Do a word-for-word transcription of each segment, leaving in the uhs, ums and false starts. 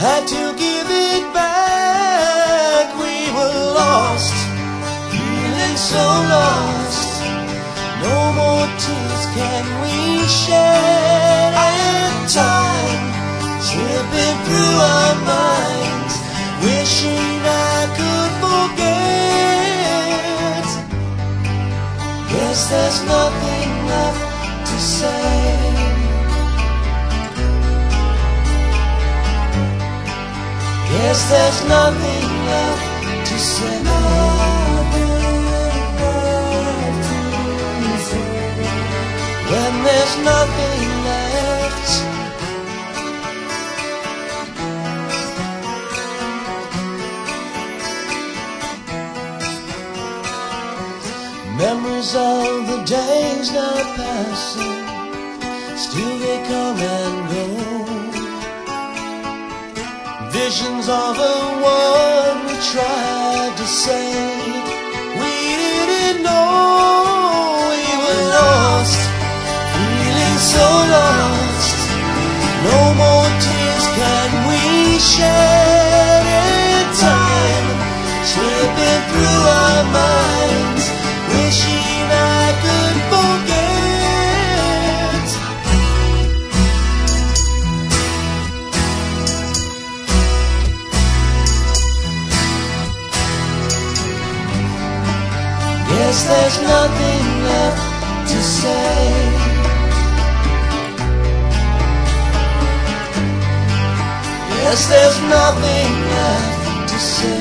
had to give it back. We were lost, feeling so lost. No more tears can we shed, and time slipping through our minds, wishing I could forget. Guess there's nothing left to say. Guess there's nothing left to say. When there's nothing left, memories of the days now passing, still they come and go. Visions of a word we tried to say. We didn't know we were lost, feeling so lost. No more tears can we shed, in time slipping through our minds, wishing I could forget. Guess there's nothing left to say. Guess there's nothing left to say.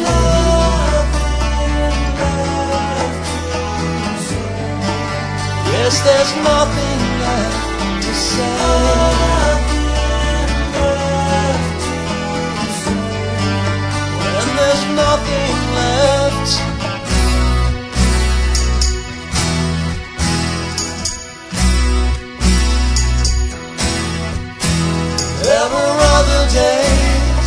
Guess there's nothing left to say. When there's nothing left, there were other days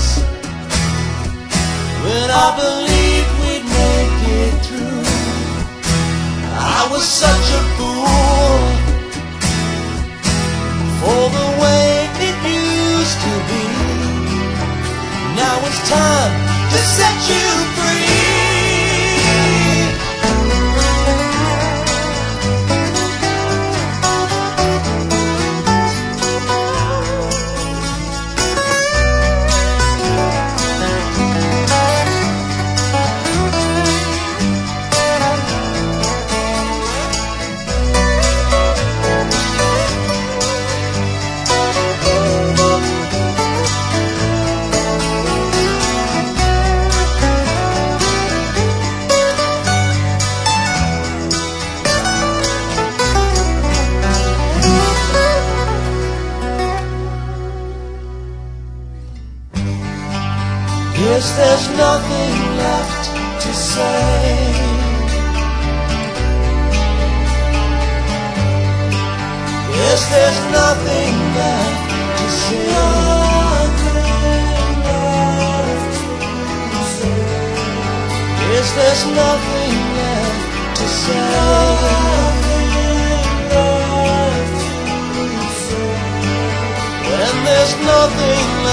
when I believed we'd make it through. I was such a fool for the way it used to be. Now it's time to set you free. Guess there's nothing left to say. Guess there's nothing left to say. Guess there's nothing left to say. When there's nothing left